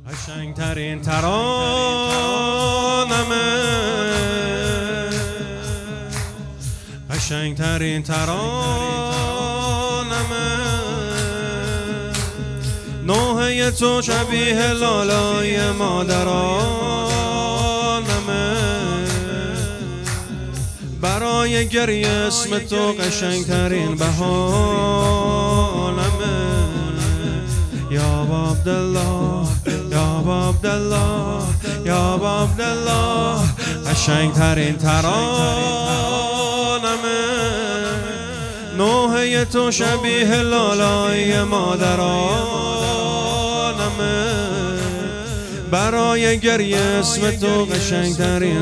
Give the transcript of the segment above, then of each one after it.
قشنگترین ترانمه، قشنگترین ترانمه، نوحه تو شبیه لالای مادرانمه، برای گریه اسم تو قشنگترین بهانمه. یا عبدالله یا عبدالله یا عبدالله، قشنگترین ترانمه، نوحه تو شبیه لالای مادرانمه، برای گریه اسم تو قشنگترین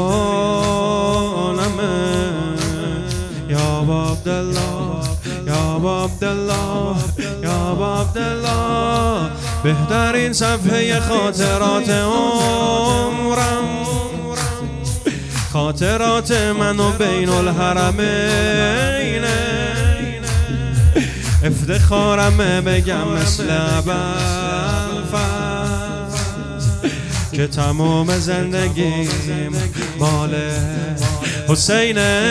بهانمه. یا عبدالله یا عبدالله یا عبدالله، بهترین صفحه خاطرات عمرم، خاطرات منو بین الحرمین، افتخارمه بگم مثل ابوالفضل که تمام زندگیم مال حسینه،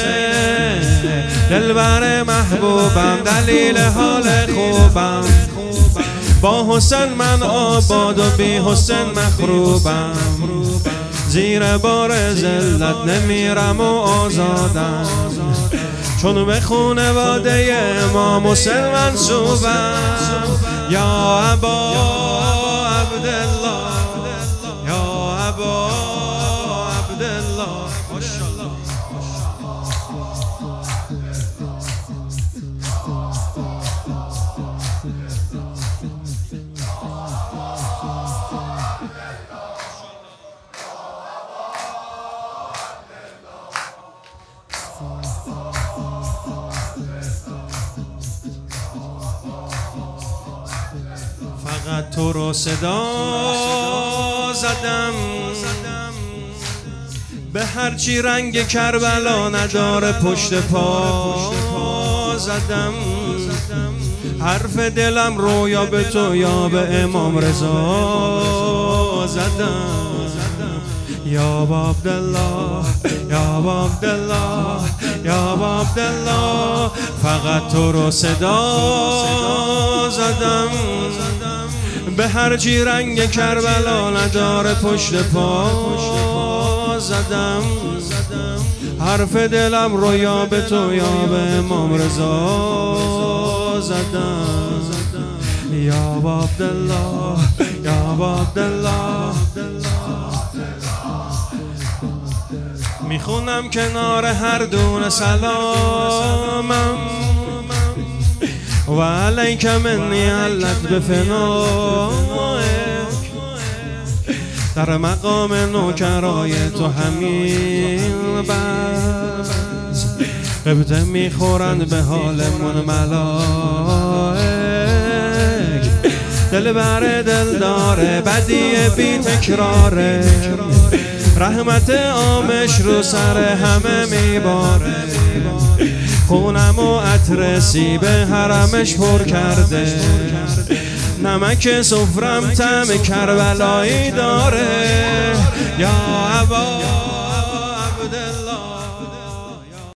دلبر محبوبم، دلیل حال خوبم، با حسین من آباد و بی حسین مخروبم، زیر بار ذلت نمیرم و آزادم، چون به خانواده امام حسین منسوبم. یا ابا عبدالله یا ابا عبدالله، ماشاءالله. فقط تو رو صدا زدم، به هرچی رنگ کربلا نداره پشت پا زدم، حرف دلم رو یا به تو یا به امام رضا زدم. یا عبدالله یا عبدالله یا عبدالله، فقط تو رو صدا زدم، به هرچی رنگ کربلا نداره پشت پا زدم، حرف دلم رو یا به تو یا به امام رضا زدم. یا عبدالله یا عبدالله، میخونم کنار هر دونه سلامم، و علیک منی علت به فنایک، در مقام نوکرای تو همین بس، قبطه میخورند به حالمون ملائک، دل بر دل داره بدی بی تکراره، رحمت عامش رو سر همه میباره، خونم و عطر سیب حرمش پر کرده، نمک سفرم طعم کربلایی داره. یا ابا